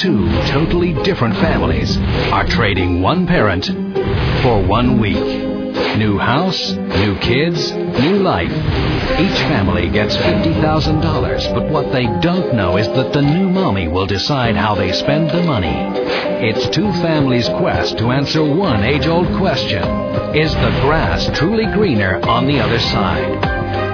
two totally different families are trading one parent for 1 week. New house, new kids, new life. Each family gets $50,000, but what they don't know is that the new mommy will decide how they spend the money. It's two families' quest to answer one age-old question: is the grass truly greener on the other side?